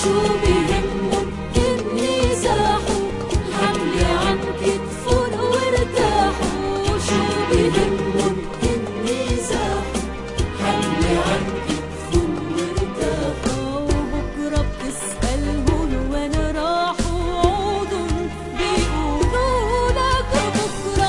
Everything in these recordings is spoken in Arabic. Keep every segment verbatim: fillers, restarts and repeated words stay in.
شو بيهمن النزاحوا، الحمل عن كتفن وارتاحوا. شو بيهمن النزاحوا، الحمل عن كتفن وارتاحوا. وبكرة بتسألهن وين راحوا، عودن بيقولوا لك بكرة.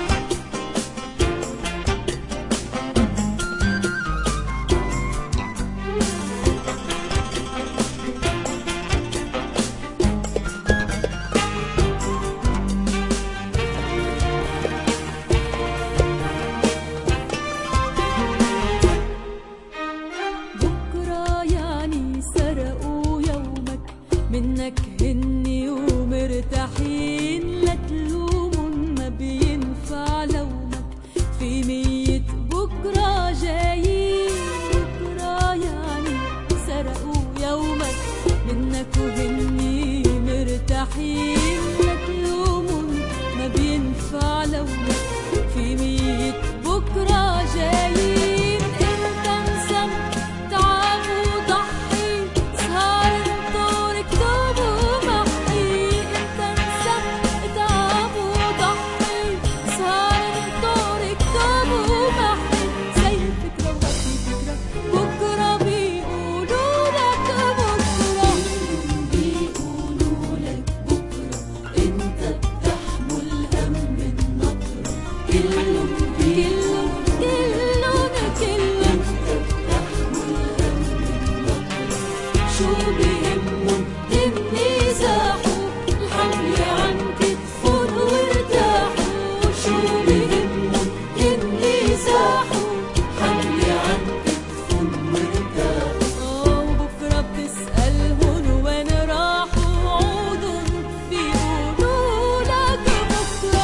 منك هني ومرتاحين، لا تلومن ما بينفع لومك، في مية بكرة جايين. بكرة يعني سرقوا يومك، منك وهني مرتاحين، لا تلومن ما بينفع لومك، في مية بكرة جايين. انت انسان تعب وضحي، سهر انطر اكتب ومحي. انت انسان تعب وضحي، سهر انطر اكتب ومحي. زي الفكرة وهدي فكرة، بكرة بيقولوا لك بكرة. بيقولوا لك بكرة، انت بتحمل هم النطرة. كلهم كلهم كلهم كلهم انت بتحمل هم النطرة. شو بيهمن النزاحوا، الحمل عن كتفن وارتاحوا. شو بيهمن النزاحوا، الحمل عن كتفن وارتاحوا. وبكرة بتسألهن وين راحوا، عودن بيقولوا لك بكرة.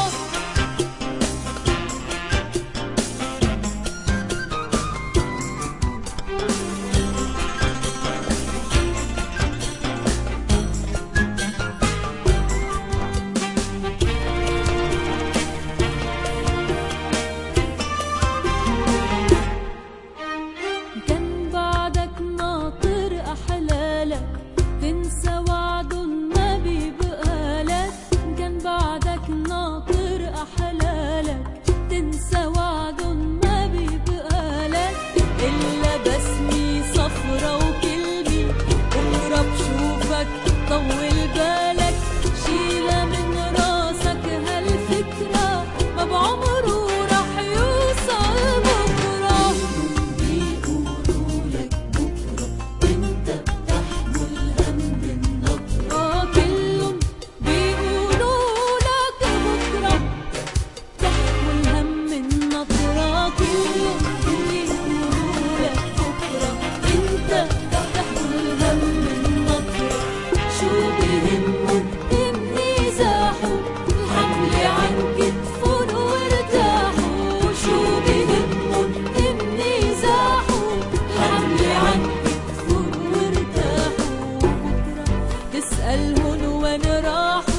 كان بعدك ناطر أحلالك، تنسى وعد ما بيبقالك. كان بعدك ناطر أحلالك، تنسى وعد ما بيبقالك. إلا بسمي صفرة وكلمي، بكرة بشوفك طول بالك. شيلة من راسك هالفكرة، ما بعمره رح يوصل بكرة. بيقولوا لك بكرة، انت بتحمل هم النطرة. اه كلهم بيقولوا لك بكرة، بتحمل هم النطرة. كلهم بيقولوا لك بكرة، انت بتحمل هم النطرة. شو بيهمن النزاحوا، الحمل عن كتفن وارتاحوا. شو بيهمن النزاحوا، الحمل عن كتفن وارتاحوا. بكرة تسألهن وين راحوا،